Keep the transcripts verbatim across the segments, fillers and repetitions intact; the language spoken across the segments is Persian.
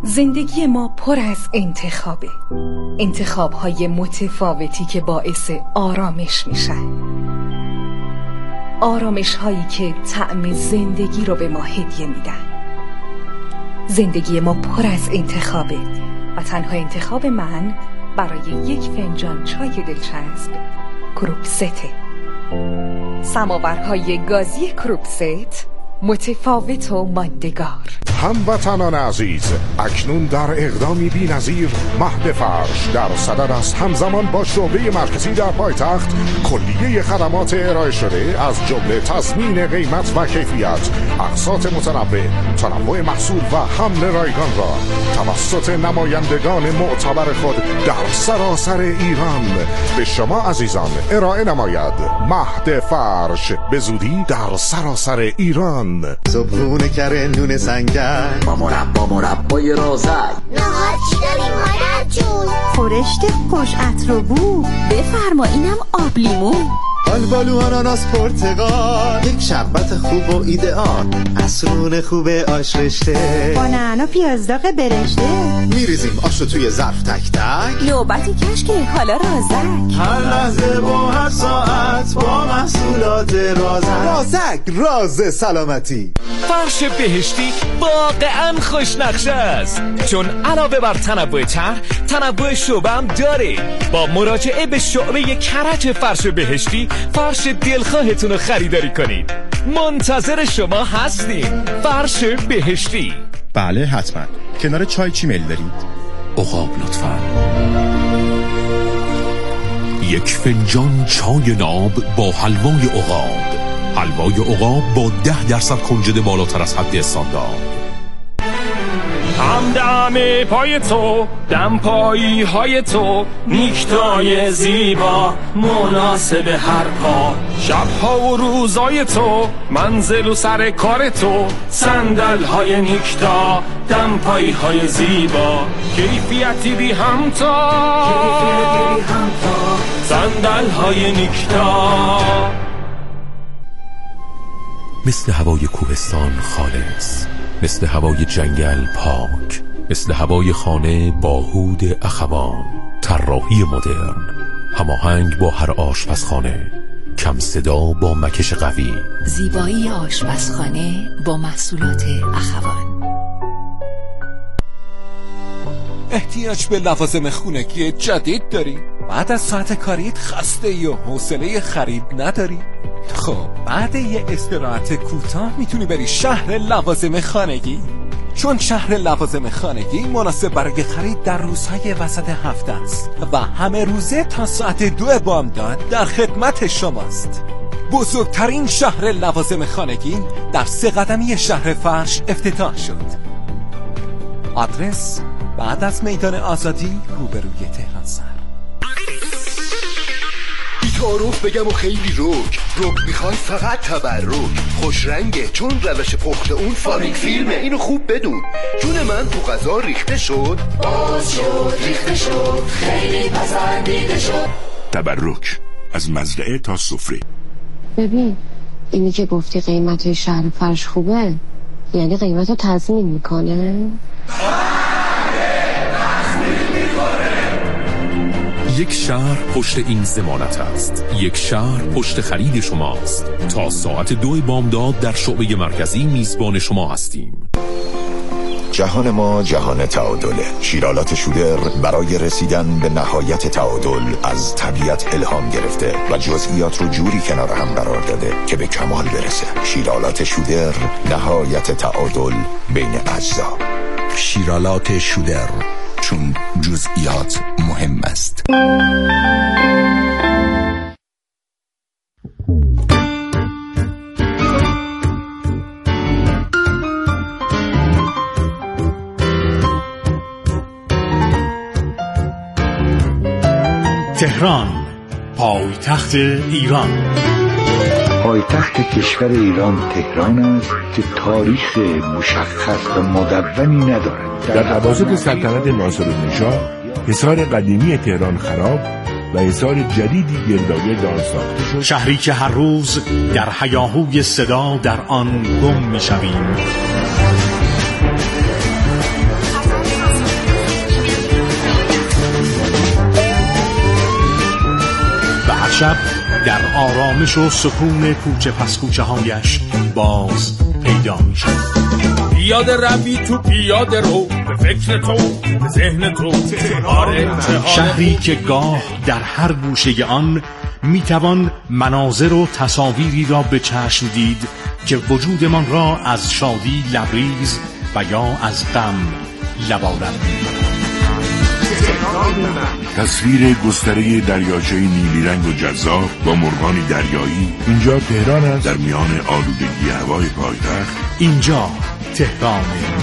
زندگی ما پر از انتخابه، انتخاب‌های متفاوتی که باعث آرامش میشن، آرامش‌هایی که طعم زندگی رو به ما هدیه میدن. زندگی ما پر از انتخابه و تنها انتخاب من برای یک فنجان چای دلچسب کروکسته. سماورهای گازی کروکست، متفاوت و ماندگار. هموطنان عزیز، اکنون در اقدامی بی‌نظیر مهد فرش در صدد است همزمان با شعبه مرکزی در پایتخت کلیه خدمات ارائه شده از جمله تضمین قیمت و کیفیت، اقساط متنوع، تنوع محصول و حمل رایگان را توسط نمایندگان معتبر خود در سراسر ایران به شما عزیزان ارائه نماید. مهد فرش به زودی در سراسر ایران. صبحونه کره نون سنگل با مربا مربای رازک. نهار چی داریم مادر جون؟ خورشت خوش عطر و بو. بفرما اینم آب لیمو. آلبالو آناناس پرتقال. یک شربت خوب و ایدئال. عصرون خوب آش رشته. با نعنا پیازداغ برشته. میریزیم آش رو توی ظرف تک تک. نوبتی کشکی حالا رازک. هر لحظه با هر ساعت با محصولات رازک. رازک راز سلامتی. فرش بهشتی واقعا خوشنقشه است، چون علاوه بر تنوع طرح، تنوع شعبه هم داره. با مراجعه به شعبه کرج فرش بهشتی فرش دلخواهتون رو خریداری کنید. منتظر شما هستیم. فرش بهشتی. بله حتما. کنار چای چی میل دارید؟ عقاب لطفاً. یک فنجان چای ناب با حلوای عقاب. حلوای عقاب با ده درصد کنجد بالاتر از حد استاندارد. همدم پای تو، دم پایی های تو، نیکتای زیبا مناسب هر پا. شبها و روزای تو، منزل و سر کار تو، صندل های نیکتا، دم پایی های زیبا. کیفیتی بی همتا، کیفیتی بی همتا، صندل های نیکتا. مثل هوای کوهستان خالص، مثل هوای جنگل پاک، مثل هوای خانه با هود اخوان. طراحی مدرن، هماهنگ با هر آشپزخانه، کم صدا با مکش قوی. زیبایی آشپزخانه با محصولات اخوان. احتیاج به لوازم خونگی جدید داری؟ بعد از ساعت کاریت خسته یا حوصله خرید نداری؟ خب بعد یه استراحت کوتاه میتونی بری شهر لوازم خانگی، چون شهر لوازم خانگی مناسب برای خرید در روزهای وسط هفته است و همه روزه تا ساعت دو بامداد در خدمت شماست. بزرگترین شهر لوازم خانگی در سه قدمی شهر فرش افتتاح شد. آدرس بعد از میدان آزادی روبروی تهران سر. تعارف بگم و خیلی روک روک میخوای فقط تبرک. خوش رنگه چون روش پخت اون فاریک فیلمه، اینو خوب بدون. جون من تو غذا ریخته شد، باز شد ریخته شد، خیلی پسندیده شد. تبرک، از مزرعه تا سفره. ببین اینی که گفتی قیمت شهر فرش خوبه، یعنی قیمت رو تضمین میکنه؟ یک شهر پشت این ضمانت است. یک شهر پشت خرید شماست. تا ساعت دو بامداد در شعبه مرکزی میزبان شما هستیم. جهان ما جهان تعادله. شیرالات شودر برای رسیدن به نهایت تعادل از طبیعت الهام گرفته و جزئیات رو جوری کنار هم قرار داده که به کمال برسه. شیرالات شودر، نهایت تعادل بین اجزا. شیرالات شودر، چون جزئیات مهم است. تهران، پایتخت ایران. پایتخت کشور ایران تهران است که تاریخ مشخص و مدونی ندارد. در اواسط سلطنت ناصرالنژاد حصار قدیمی تهران خراب و حصار جدیدی گردآگرد آن ساخته شد. شهری که هر روز در هیاهوی صدا در آن گم می‌شویم. شب در آرامش و سکون کوچه پس کوچه هایش باز پیدا می شد. پیاده روی تو پیاده رو، به فکر تو به ذهن تو. شهری که گاه در هر گوشه آن می توان مناظر و تصاویری را به چشم دید که وجودمان را از شادی لبریز و یا از غم لبالب می تصویر گستره دریاچه نیلی رنگ و جذاب با مرغان دریایی. اینجا تهران است، در میان آلودگی هوای پایتخت. اینجا تهران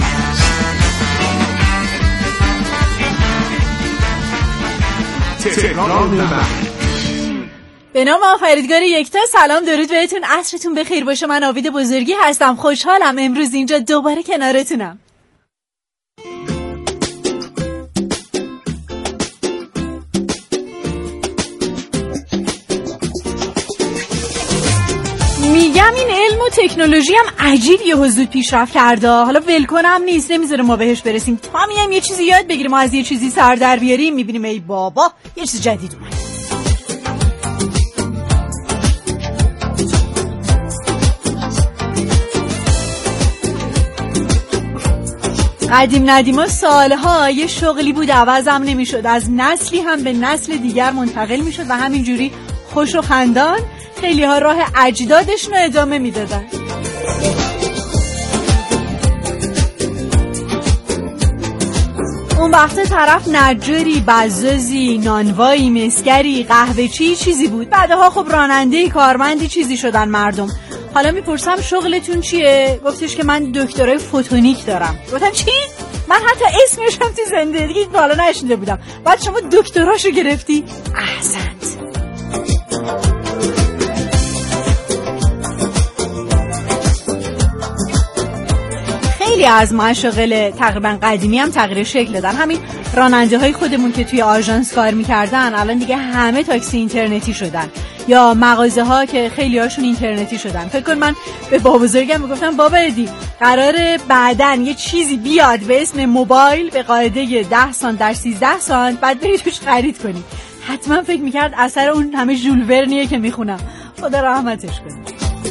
است. تهران من. به نام آفریدگار یکتا، سلام درود بهتون، عصرتون بخیر باشه. من آوید بزرگی هستم، خوشحالم امروز اینجا دوباره کنارتونم. میگم این علم و تکنولوژی هم عجیب یه حضور پیشرفت کرده، حالا ولکنم نیست، نمیذاره ما بهش برسیم. تا میگم یه چیزی یاد بگیریم و از یه چیزی سر در بیاریم، میبینیم ای بابا یه چیز جدید اومد. قدیم ندیما سالها یه شغلی بود عوضم نمیشد، از نسلی هم به نسل دیگر منتقل میشد و همینجوری خوش و خندان خیلی ها راه اجدادشون رو ادامه میدادن. اون وقت طرف نجاری، بزازی، نانوایی، مسگری، قهوه چی چیزی بود. بعدها خب راننده، کارمندی چیزی شدن مردم. حالا میپرسم شغلتون چیه؟ گفتش که من دکترای فوتونیک دارم. گفتم چی؟ من حتی اسمش هم تو زندگی بالا نشنیده بودم. بعد شما دکتراشو گرفتی؟ احسنت. خیلی از مشاغل تقریبا قدیمی هم تغییر شکل دادن. همین راننده های خودمون که توی آژانس کار میکردن الان دیگه همه تاکسی اینترنتی شدن، یا مغازه ها که خیلی هاشون اینترنتی شدن. فکر کن من به بابا بزرگم میگفتم بابا ادی قراره بعدن یه چیزی بیاد به اسم موبایل به قاعده ده سانت در سیزده سانت، بعد بری توش خرید کنی. حتما فکر میکرد اثر اون همه ژول ورنیه که میخونم، خدا رحمتش کنه.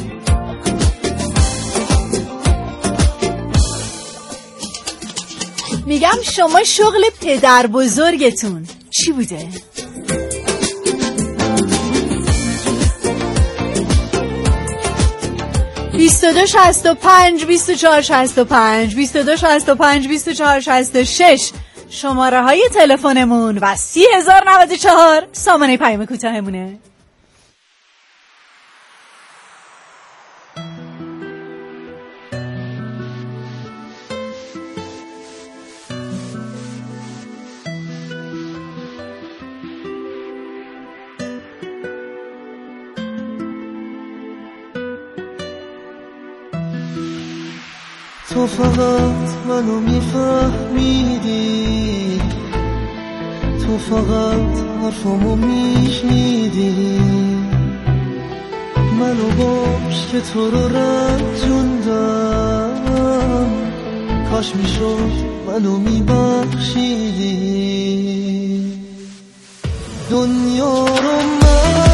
میگم شما شغل پدر بزرگتون چی بوده؟ بیست و دو شصت و پنج بیست و چهار شصت و پنج بیست و دو شصت و پنج بیست و چهار شصت و شش شماره های تلفنمون و سی هزار و نود و چهار سامانه پیام کوتاهمونه. تو فقط منو میفهمیدی، تو فقط حرفمو میشنیدی، منو باش که تو رو رنجوندم، کاش میشد منو میبخشیدی. دنیا رو من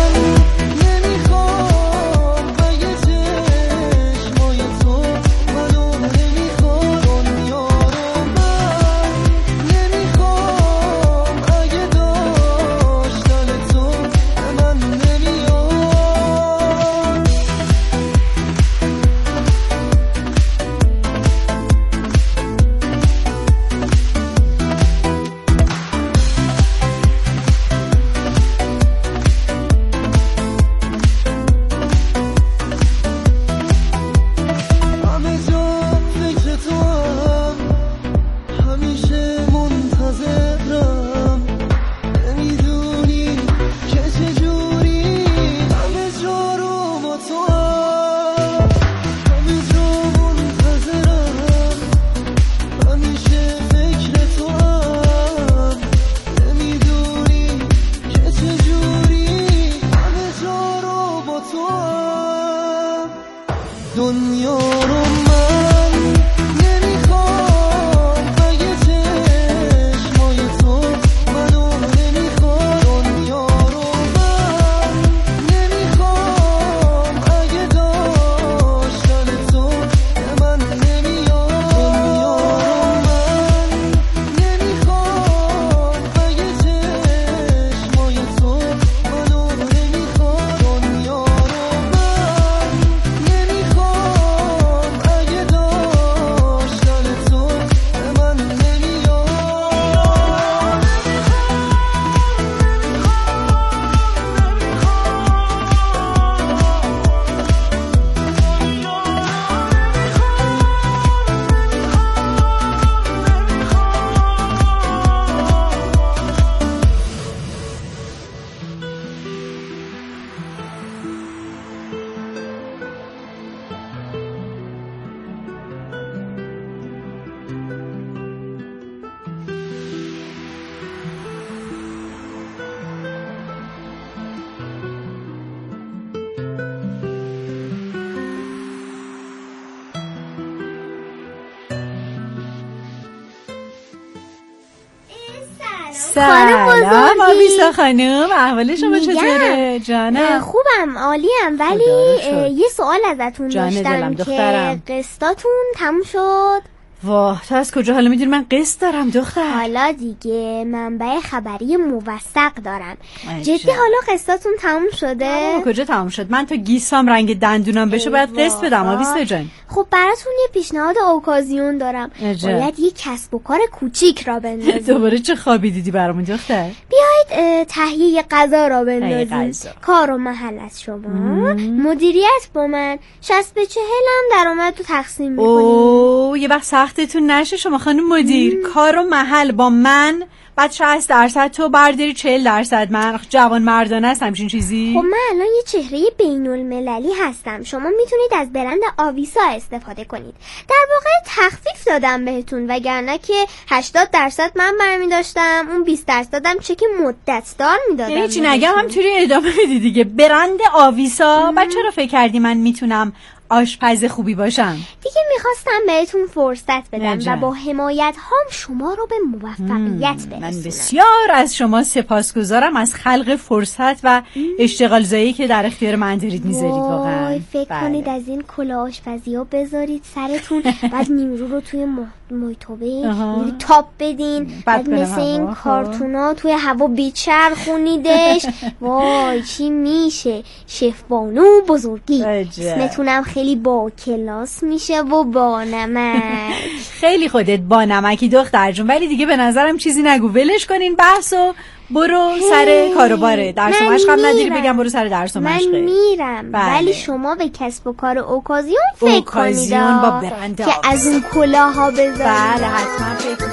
سلام آبیسا خانم، احوال شما چطوره؟ جانم خوبم، عالیم، ولی یه سوال ازتون داشتم که قسطاتون تموم شد. واه، تو از کجا حالا میدونی من قسط دارم دختر؟ حالا دیگه منبع خبری موثق دارم. جدی حالا قسطاتون تموم شده؟ کجا تموم شد؟ من تا گیسام رنگ دندونم بشه باید قسط بدم آبیسا جان. خب براتون یه پیشنهاد اوکازیون دارم. باید یه کسب و کار کوچیک را بندازید. دوباره چه خوابی دیدی برامون دختر؟ بیایید تهیه غذا را بندازید. کار و محل از شما، مدیریت با من، شصت به چهل هم درآمد تو تقسیم می‌کنیم. اوه یه وقت سختتون نشه شما خانم مدیر. مم. کار و محل با من، بعد شصت درصد تو برداری چهل درصد من. جوان مردانه است همچین چیزی. خب من الان یه چهره بین المللی هستم، شما میتونید از برند آویسا استفاده کنید. در واقع تخفیف دادم بهتون، وگرنه که هشتاد درصد من برمی داشتم، اون بیست درصدم چک مدت دار میدادم. یعنی چی نگم همطوری ادامه بدی دیگه. برند آویسا. بعد چرا فکر کردی من میتونم آشپز خوبی باشم؟ دیگه میخواستم بهتون فرصت بدم نجم. و با حمایت هام شما رو به موفقیت برسونم. من بسیار از شما سپاسگزارم از خلق فرصت و اشتغال زایی که در اختیار من دارید میذارید. واقعا فکر بله. کنید از این کلاه آشپزی ها بذارید سرتون، بعد نیمرو رو توی موتوبه تاپ بدین، بعد مثل این کارتونا توی هوا بیچرخونیدش. وای چی میشه شف بانو بزرگی. اسمتونم خیلی با کلاس میشه و با نمک. خیلی خودت با نمکی دختر جون، ولی دیگه به نظرم چیزی نگو، ولش کنین بحثو، برو سر کاروباره. درس و مشق هم نداری بگم برو سر درس و مشق. من میرم بله. ولی شما به کسب و کار اوکازیون فکر اوکازیون کنید با برند که از اون کلاها بذارید. بله حتما فکر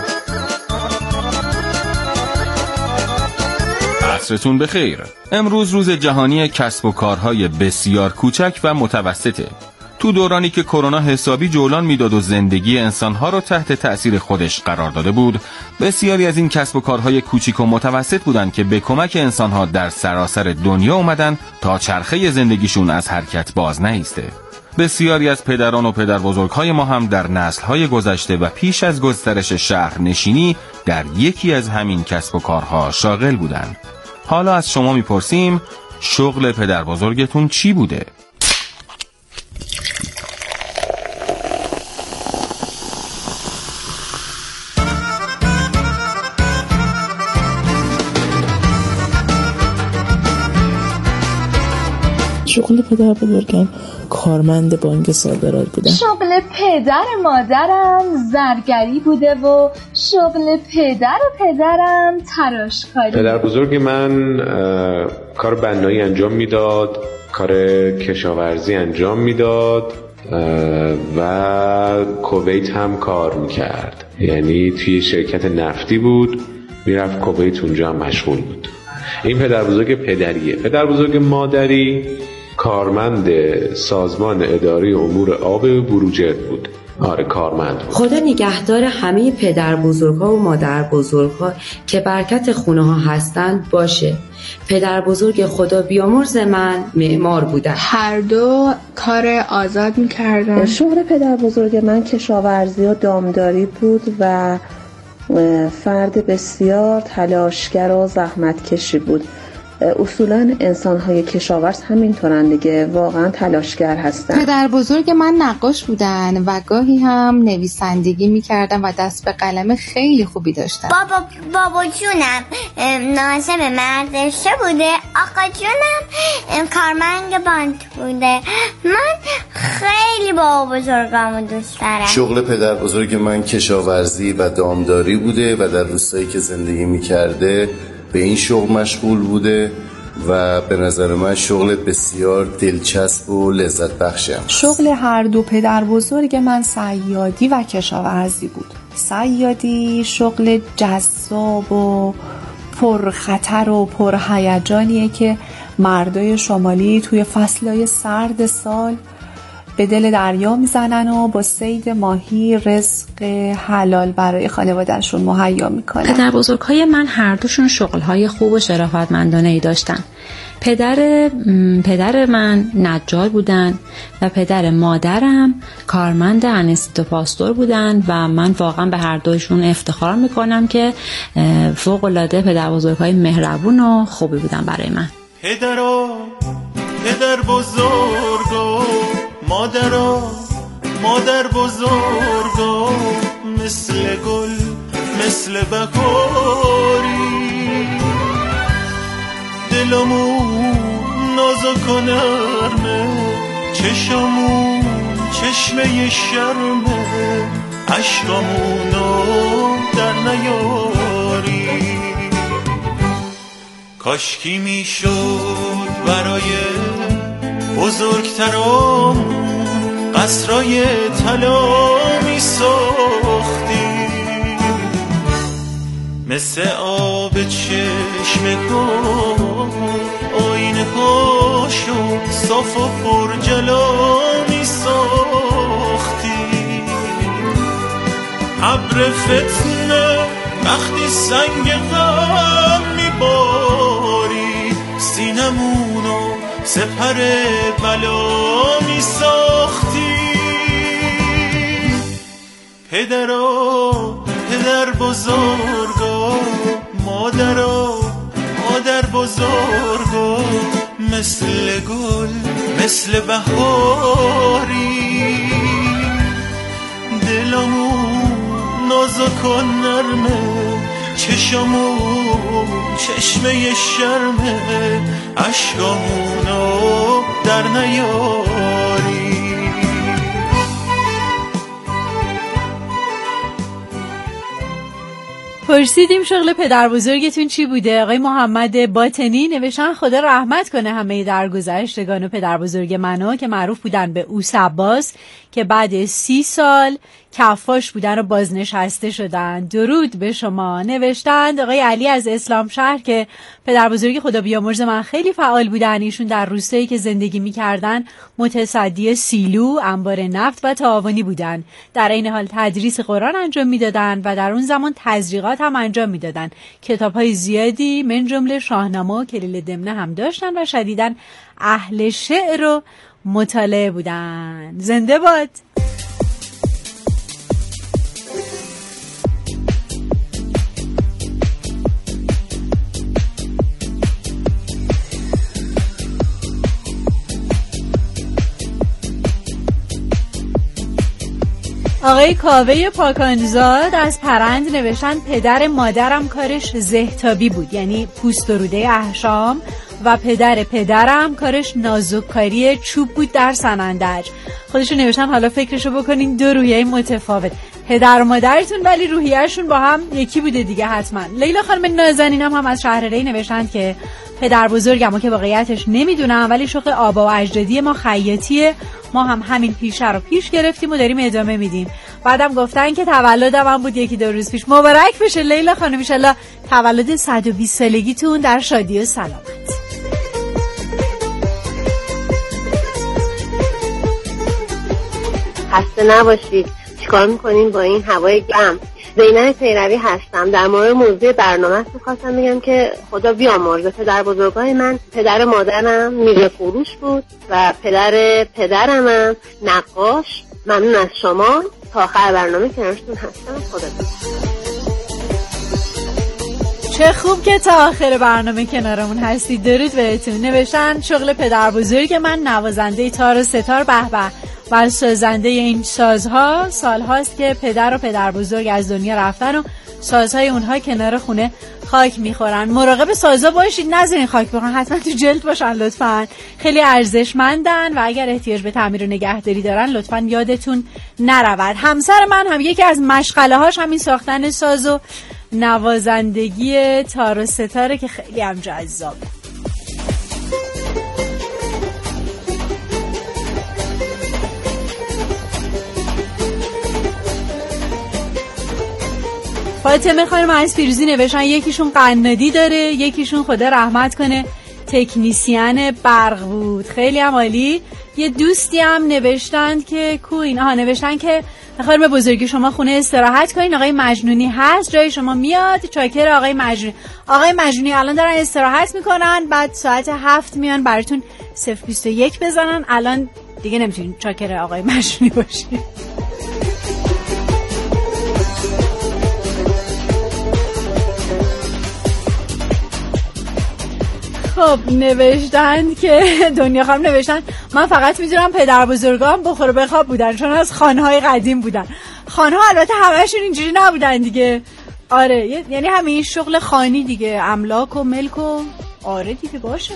عصرتون بخیر. امروز روز جهانی کسب و کارهای بسیار کوچک و متوسطه. تو دورانی که کرونا حسابی جولان میداد و زندگی انسانها رو تحت تأثیر خودش قرار داده بود، بسیاری از این کسب و کارهای کوچیک و متوسط بودن که به کمک انسانها در سراسر دنیا اومدن تا چرخه زندگیشون از حرکت باز نایسته. بسیاری از پدران و پدربزرگهای ما هم در نسل‌های گذشته و پیش از گسترش شهر نشینی در یکی از همین کسب و کارها شاغل بودن. حالا از شما میپرسیم شغل پدربزرگتون چی بوده؟ شغل پدر بزرگم کارمند بانک صادرات بودم. شغل پدر مادرم زرگری بوده و شغل پدر و پدرم تراشکاری. پدر بزرگ من کار بنایی انجام میداد، کار کشاورزی انجام میداد و کویت هم کار میکرد. یعنی توی شرکت نفتی بود، میرفت کویت، اونجا هم مشغول بود. این پدر بزرگ پدریه. پدر بزرگ مادری کارمند سازمان اداری امور آب بروجرد بود. آره کارمند بود. خدا نگهدار همه پدر بزرگ‌ها و مادر بزرگ‌ها که برکت خونه ها هستند باشه. پدر بزرگ خدا بیامرز من معمار بودن. هر دو کار آزاد می‌کردن. شغل پدر بزرگ من کشاورزی و دامداری بود و فرد بسیار تلاشگر و زحمتکشی بود. اصولا انسان‌های کشاورز همینطورن دیگه، واقعا تلاشگر هستن. پدر بزرگ من نقاش بودن و گاهی هم نویسندگی میکردن و دست به قلم خیلی خوبی داشتن. بابا بابا جونم ناظم مدرسه بوده، آقا جونم کارمند بانک بوده. من خیلی بابا بزرگامو دوست دارم. شغل پدر بزرگ من کشاورزی و دامداری بوده و در روستایی که زندگی میکرده به این شغل مشغول بوده و به نظر من شغل بسیار دلچسب و لذت بخشی هم. شغل هر دو پدر بزرگ من صیادی و کشاورزی بود. صیادی شغل جذاب و پرخطر و پرهیجانیه که مردای شمالی توی فصلهای سرد سال به دل دریا میزنن و با صید ماهی رزق حلال برای خانواده‌شون مهیا میکنن. پدر بزرگهای من هر دوشون شغلهای خوب و شرافتمندانه‌ای داشتن. پدر پدر من نجار بودن و پدر مادرم کارمند انستیتو پاستور بودن و من واقعا به هر دویشون افتخار میکنم که فوق العاده پدر بزرگای مهربون و خوبی بودن برای من. پدرا پدر بزرگا مادرا مادر بزرگا مثل گل مثل بهاری دلمون نازک و نرمه چشمون چشمه شرمه عشقمونو در نیاری کاشکی میشد برای بزرگترامون قصرای طلا میساختی مثل آب چشم گل آینه هاشو صاف و پر جلا میساختی ابر فتنه وقتی سنگ غم میباری سینمونو سپر بلا میساختی پدرا پدر بزرگا مادرا مادر بزرگا مثل گل مثل بهاری دلمون نازک و نرمه چشمون چشمه شرمه عشقمونو در نیاری پرسیدیم شغل پدر بزرگتون چی بوده؟ آقای محمد باطنی نوشتن خدا رحمت کنه همه درگذشتگان و پدر بزرگ منو که معروف بودن به اوس عباس که بعد سی سال کفاش بودن و بازنشسته شدن. درود به شما. نوشتند آقای علی از اسلام شهر که پدر بزرگ خدا بیامرز من خیلی فعال بودن. ایشون در روستایی که زندگی می‌کردن متصدی سیلو، انبار نفت و تعاونی بودن. در این حال تدریس قرآن انجام میدادن و در اون زمان تزریقات هم انجام میدادن. کتاب‌های زیادی من جمله شاهنامه و کلیل دمنه هم داشتن و شدیداً اهل شعر و مطالعه بودن. زنده باد. آقای کاوه پاکانزاد از پرند نوشتن پدر مادرم کارش زهتابی بود، یعنی پوست و روده احشام، و پدر پدرم کارش نازککاری چوب بود در سنندج. خودشون نوشتن حالا فکرشو بکنین دو روحیه متفاوت، پدر و مادرتون ولی روحیه‌شون با هم یکی بوده دیگه حتما. لیلا خانم نازنین هم, هم از شهر ری نوشتن که پدر بزرگمو که واقعیتش نمیدونم ولی شغل آبا و اجدادی ما خیاطیه، ما هم همین پیشه رو پیش گرفتیم و داریم ادامه میدیم. بعدم گفتن که تولدم هم بود یکی دو روز پیش. مبارک بشه لیلا خانم، ان شاءالله تولد صد و بیست سالگیتون در شادی و سلامت. خسته نباشید. چیکار میکنین با این هوای گرم؟ زینب پیروی هستم. در مورد موضوع برنامه میخواستم بگم که خدا بیامرزه پدر بزرگای من، پدر مادرم میوه فروش بود و پدر پدرمم نقاش. ممنون از شما. تا آخر برنامه کنارتون هستم. خدا بیامرزه. چه خوب که تا آخر برنامه کنارمون هستی. درود بهتون. نوشتن شغل پدر بزرگ من نوازنده تار و ستار به به و سازنده این سازها. سال هاست که پدر و پدر بزرگ از دنیا رفتن و سازهای اونها کنار خونه خاک میخورن. مراقب سازها باشید، نذارین خاک بخورن، حتما تو جلد باشن لطفاً. خیلی ارزشمندن و اگر احتیاج به تعمیر و نگهداری دارن لطفاً یادتون نرود. همسر من هم یکی از مشغله هاش همین ساختن ساز و نوازندگی تار و ستاره که خیلی هم جذابه. فاطمه خانم از پیروزی نوشتن یکیشون قنادی داره، یکیشون خدا رحمت کنه تکنیسیان برق بود. خیلی هم عالی. یه دوستی هم نوشتن که کوین آها نوشتن که بخواید به بزرگی شما خونه استراحت کنین، آقای مجنونی هست جای شما میاد. چاکر آقای مجنونی. آقای مجنونی الان دارن استراحت میکنن، بعد ساعت هفت میان براتون صفر بیست و یک بزنن. الان دیگه نمیتونین چاکر آقای مجنونی باشین. خب نوشتن که دنیا خانم نوشتن من فقط میدونم پدر بزرگام بخور و بخواب بودن چون از خانه‌های قدیم بودن. خانه‌ها البته همه‌شون اینجوری نبودن دیگه. آره یعنی همین شغل خانی دیگه، املاک و ملک و آره دیگه باشه.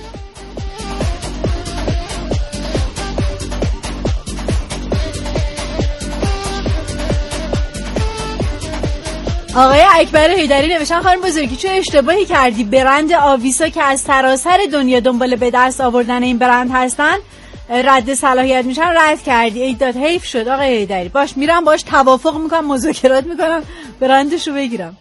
آقای اکبر حیدری نوشتن خانم بزرگی چه اشتباهی کردی، برند آویسا که از سراسر دنیا دنبال به دست آوردن این برند هستن رد صلاحیت میشن رد کردی. ایداد حیف شد آقای حیدری. باش میرم باش توافق میکنم، مذاکرات میکنم برندشو بگیرم.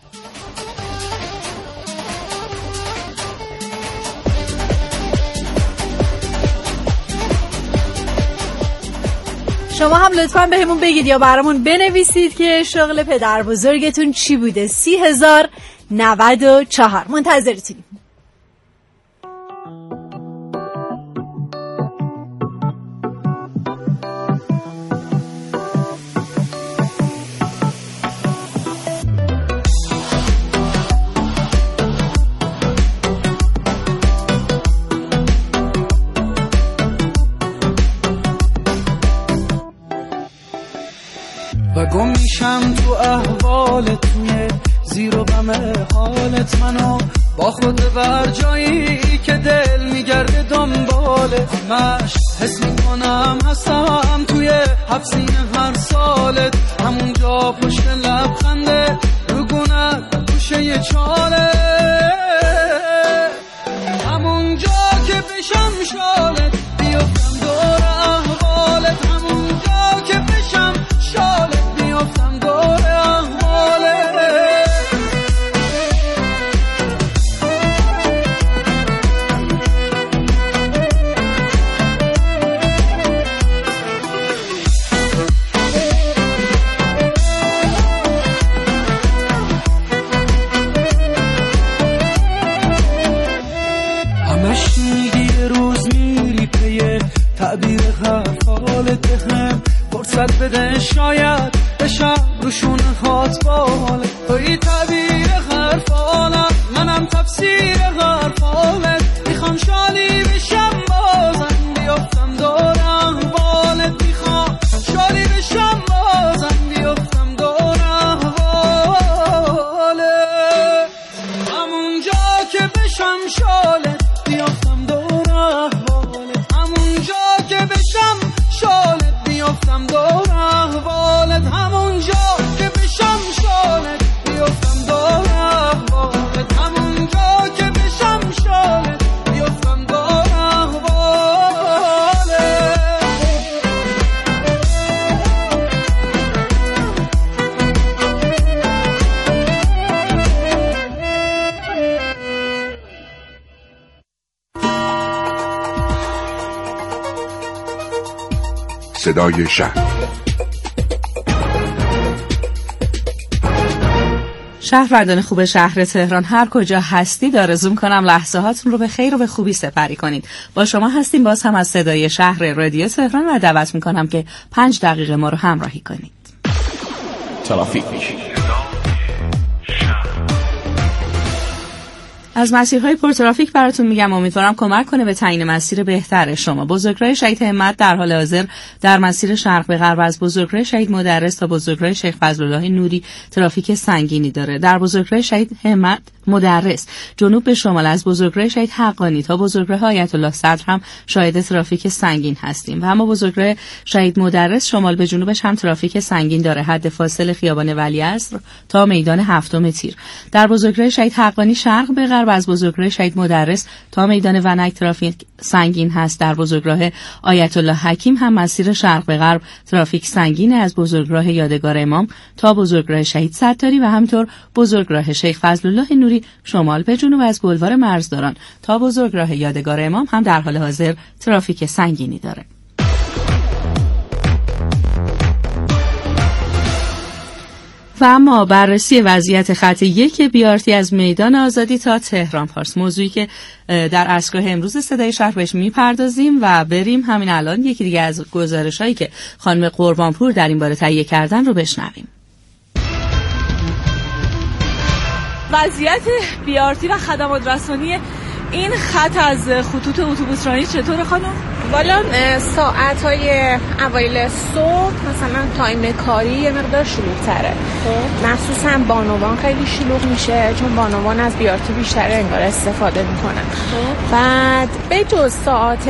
شما هم لطفاً بهمون بگید یا برامون بنویسید که شغل پدر بزرگتون چی بوده. سی هزار نود و چهار منتظرتونیم. و گم میشم تو احوالت، توی زیر و بم حالت، منو با خود بر جایی که دل میگرده دنبالت. مش حس میکنم هستم توی حبسین هر سالت، همونجا پشت لبخنده رگونت گوشه یه چاله، همونجا که بشم شالت بیفتم دور احوالت، همونجا که بشم شالت بیفتم دور احوالت. همش میگی یه روز میری پیه تعبیر حرفالت، هم فرصت بده شاید بشم روشون هات باله. توی تعبیر حرفالت منم تفسیر حرفالت، میخوام شالی بشم بازم بیفتم دور احوالت، میخوام شالی بشم بازم بیفتم دور احوالت، همونجا که بشم شالت بیفتم دور احوالت، همونجا که بشم شالت بیفتم دور احوالت، همونجا که بشم شالت بیفتم دور احوالت، همونجا که بشم شالت بیفتم دور احوالت. صدای شهر. شهروندان خوب شهر تهران هر کجا هستید آرزو کنم لحظه هاتون رو به خیر و به خوبی سپری کنید. با شما هستیم باز هم از صدای شهر رادیو تهران و دعوت میکنم که پنج دقیقه ما رو همراهی کنید. ترافیک. از مسیرهای پرترافیک براتون میگم، امیدوارم کمک کنه به تعیین مسیر بهتر شما. بزرگراه شهید همت در حال حاضر در مسیر شرق به غرب از بزرگراه شهید مدرس تا بزرگراه شیخ فضلالله نوری ترافیک سنگینی داره. در بزرگراه شهید همت مدرس جنوب به شمال از بزرگراه شهید حقانی تا بزرگراه آیت الله صدر هم شاهد ترافیک سنگین هستیم و اما بزرگراه شهید مدرس شمال به جنوبش هم ترافیک سنگین داره، حد فاصل خیابان ولیعصر تا میدان هفتم تیر. در بزرگراه شهید حقانی شرق به غرب غرب از بزرگراه شهید مدرس تا میدان ونک ترافیک سنگین هست. در بزرگراه آیت الله حکیم هم مسیر شرق به غرب ترافیک سنگین از بزرگراه یادگار امام تا بزرگراه شهید ستاری و همینطور بزرگراه شیخ فضل الله نوری شمال به جنوب از بلوار مرزداران تا بزرگراه یادگار امام هم در حال حاضر ترافیک سنگینی داره. و اما بررسی وضعیت خط یک بیارتی از میدان آزادی تا تهران پارس، موضوعی که در عصرگاه امروز صدای شهر بهش میپردازیم و بریم همین الان یکی دیگه از گزارش‌هایی که خانم قربانپور در این باره تهیه کردن رو بشنویم. وضعیت بیارتی و خدمات رسانی این خط از خطوط اتوبوسرانی چطوره خانم؟ والا ساعت‌های اوایل صبح مثلا تایم کاری یه مقدار شلوغ‌تره، مخصوصا بانوان خیلی شلوغ میشه چون بانوان از بیارتی بیشتر انگار استفاده میکنن. بعد به جز ساعت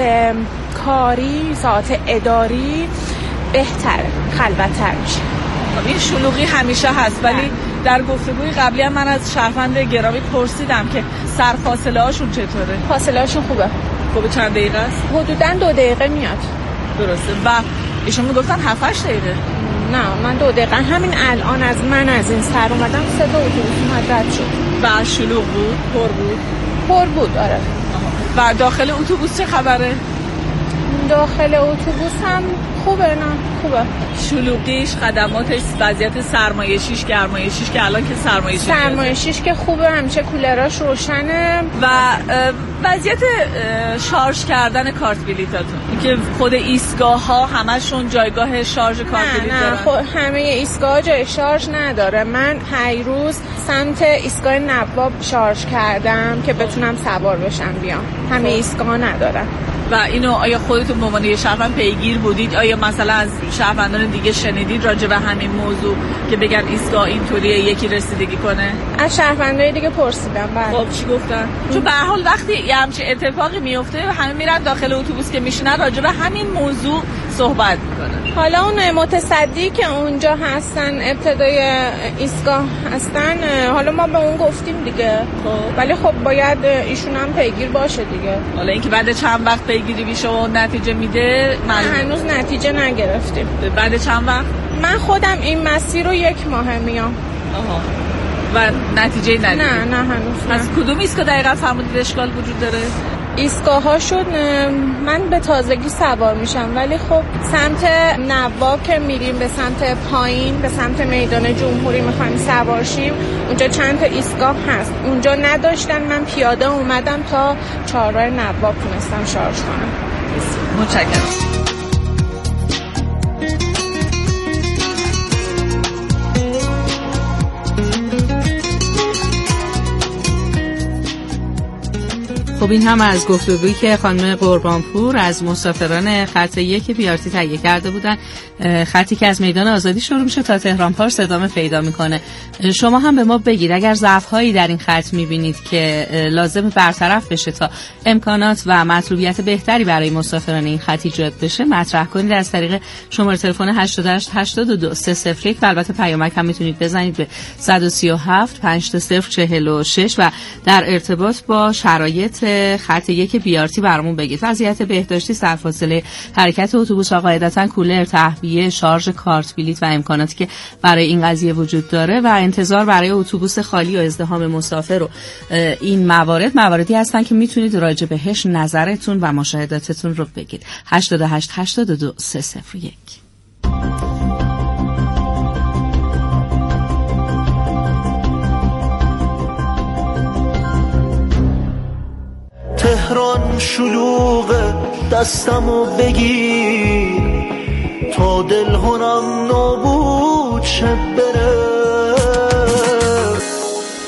کاری ساعت اداری بهتره، خلوت‌تر میشه. این شلوغی همیشه هست ولی در گفتگوی قبلی هم من از شهروند گرامی پرسیدم که سرفاصله هاشون چطوره؟ فاصله هاشون خوبه. خوبه چند دقیقه است؟ حدوداً دو دقیقه میاد. درسته. و ایشون میگفتن هفت هشت دقیقه. نه من دو دقیقه، همین الان از من از این سر اومدم سه تا اتوبوس اومد رد شد. و شلوغ بود؟ پر بود؟ پر بود آره. و داخل اتوبوس چه خبره؟ داخل اتوبوس هم خوبه، نه خوبه. شلوغیش، خدماتش، وضعیت سرمایشیش، گرمایشیش که الان که سرمایشیش سرمایشیش که خوبه، همیشه کولراش روشنه. و وضعیت شارژ کردن کارت بلیطاتون، اینکه خود ایستگاه ها همشون جایگاه شارژ کارت بلیط دارن؟ نه خود همه ایستگاه جای شارژ نداره. من هر روز سمت ایستگاه نواب شارژ کردم که بتونم سوار بشم بیام. همه ایستگاه نداره. و اینو آیا خودتون به عنوان شهروند پیگیر بودید؟ آیا مثلا از شهروندان دیگه شنیدید راجع به همین موضوع که بگن ایستگاه اینطوریه یکی رسیدگی کنه؟ از شهروندای دیگه پرسیدم. بله. خب چی گفتن؟ چون به هر حال وقتی یه همچین اتفاقی میفته همه میرن داخل اتوبوس که میشینن راجع به همین موضوع صحبت میکنن. حالا اون متصدی که اونجا هستن ابتدای ایستگاه هستن، حالا ما به اون گفتیم دیگه. خب ولی خب باید ایشون هم پیگیر باشه دیگه. حالا اینکه بعد چند وقت پیگیری میشه و نتیجه میده؟ من هنوز نتیجه نگرفتیم. بعد چند وقت؟ من خودم این مسیر رو یک ماه میام. آها. و نتیجه ندید؟ نه نه هنوز نه. از کدوم ایستگاه دقیقاً فرمودید اشکال وجود داره؟ ایستگاه ها شد من به تازگی سوار میشم، ولی خب سمت نواب که میریم به سمت پایین به سمت میدان جمهوری میخوایم سوار شیم، اونجا چند تا ایستگاه هست، اونجا نداشتن. من پیاده اومدم تا چهارراه نواب تونستم شارژ کنم. متشکرم. خب این هم از گفتگویی که خانم قربانپور از مسافران خط یک بیارتی تهیه کرده بودن. خطی که از میدان آزادی شروع میشه تا تهران پارس ادامه پیدا میکنه. شما هم به ما بگید اگر ضعف‌هایی در این خط میبینید که لازم برطرف بشه تا امکانات و مطلوبیت بهتری برای مسافران این خط ایجاد بشه مطرح کنید از طریق شماره تلفن هشت هشت هشت دو سه صفر یک و البته پیامک هم میتونید بزنید به صد و سی و هفت پنج صفر چهل و شش و در ارتباط با شرایط خط یک بیارتی برامون بگید. وضعیت بهداشتی، سرفاصله حرکت اتوبوس، قاعدتاً کولر، تهویه، شارژ کارت بلیط و امکاناتی که برای این قضیه وجود داره و انتظار برای اتوبوس خالی و ازدحام مسافر و این موارد مواردی هستن که میتونید راجع بهش نظرتون و مشاهداتتون رو بگید. هشت هشت هشت دو سه صفر یک. تهران شلوغ دستمو بگیر تا دل هنم نابود شد بره